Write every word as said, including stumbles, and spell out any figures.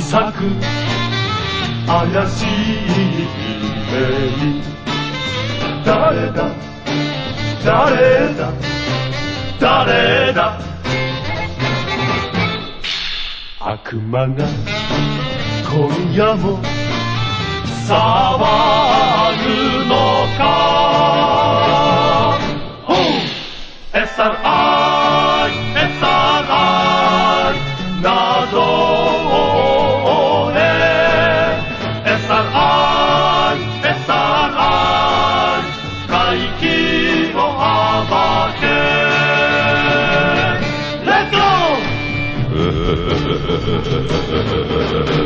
咲く怪しい夢に誰だ誰だ誰だ悪魔が今夜も騒ぐのか エスアールアール